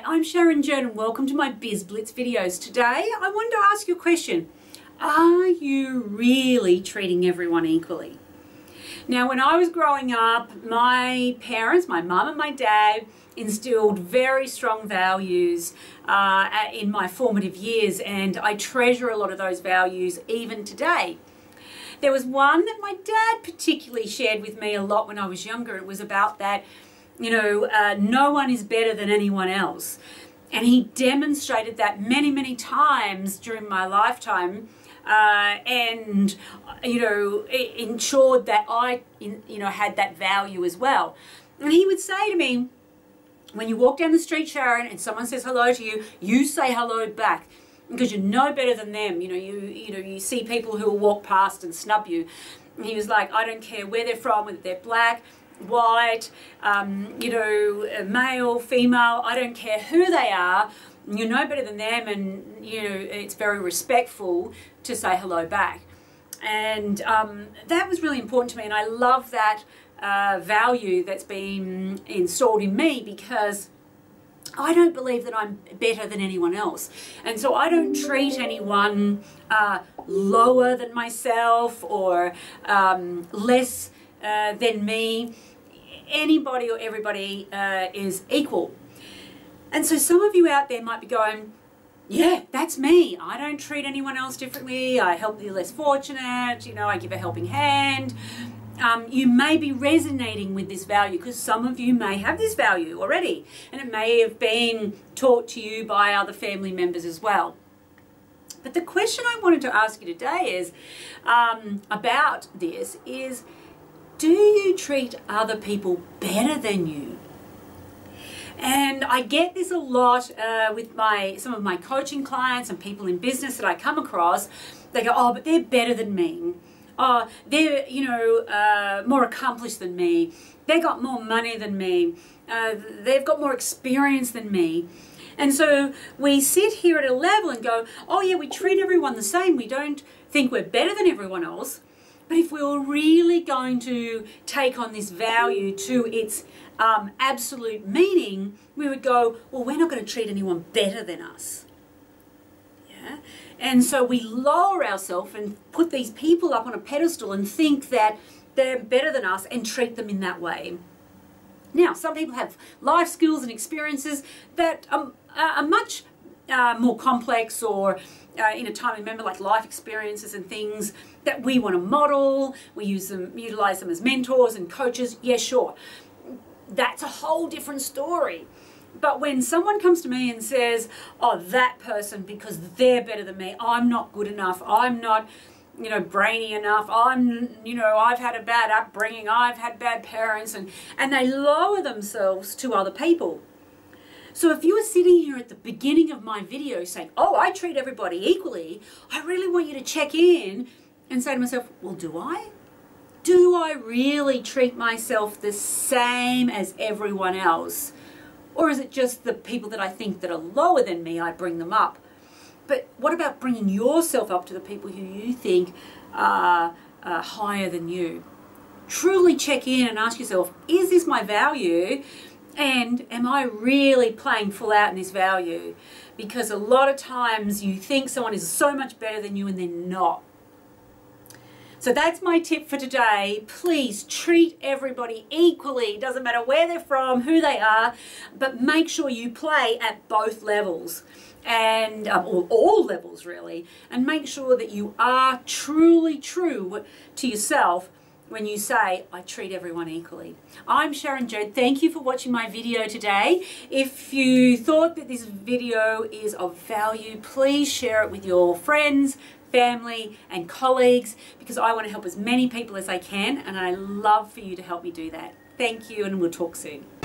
I'm Sharon Jerd and welcome to my Biz Blitz videos. Today I wanted to ask you a question. Are you really treating everyone equally? Now, when I was growing up, my parents, my mum and my dad, instilled very strong values in my formative years, and I treasure a lot of those values even today. There was one that my dad particularly shared with me a lot when I was younger. It was about that, no one is better than anyone else. And he demonstrated that many, many times during my lifetime and ensured that I, had that value as well. And he would say to me, when you walk down the street, Sharon, and someone says hello to you, you say hello back, because you're no better than them. You see people who will walk past and snub you. And he was like, I don't care where they're from, whether they're black, white, male, female, I don't care who they are, you're no better than them, and it's very respectful to say hello back. And that was really important to me, and I love that value that's been installed in me, because I don't believe that I'm better than anyone else. And so I don't treat anyone lower than myself or less than me. Anybody or everybody is equal. And so some of you out there might be going, yeah, that's me. I don't treat anyone else differently. I help the less fortunate. I give a helping hand. You may be resonating with this value, because some of you may have this value already, and it may have been taught to you by other family members as well. But the question I wanted to ask you today is about this is, do you treat other people better than you? And I get this a lot with some of my coaching clients and people in business that I come across. They go, oh, but they're better than me. Oh, they're, more accomplished than me. They got more money than me. They've got more experience than me. And so we sit here at a level and go, oh yeah, we treat everyone the same. We don't think we're better than everyone else. But if we were really going to take on this value to its absolute meaning, we would go, well, we're not going to treat anyone better than us. Yeah? And so we lower ourselves and put these people up on a pedestal and think that they're better than us and treat them in that way. Now, some people have life skills and experiences that are much more complex, or in a time, remember, like life experiences and things that we want to model. We utilize them as mentors and coaches. Yeah, sure. That's a whole different story. But when someone comes to me and says, oh, that person, because they're better than me, I'm not good enough, I'm not, brainy enough, I've had a bad upbringing, I've had bad parents, and they lower themselves to other people. So if you were sitting here at the beginning of my video saying, oh, I treat everybody equally, I really want you to check in and say to myself, well, do I? Do I really treat myself the same as everyone else? Or is it just the people that I think that are lower than me, I bring them up? But what about bringing yourself up to the people who you think are higher than you? Truly check in and ask yourself, is this my value? And am I really playing full out in this value? Because a lot of times you think someone is so much better than you and they're not. So that's my tip for today. Please treat everybody equally. It doesn't matter where they're from, who they are, but make sure you play at both levels, and or all levels really, and make sure that you are truly true to yourself when you say, I treat everyone equally. I'm Sharon Jerd. Thank you for watching my video today. If you thought that this video is of value, please share it with your friends, family and colleagues, because I want to help as many people as I can, and I love for you to help me do that. Thank you, and we'll talk soon.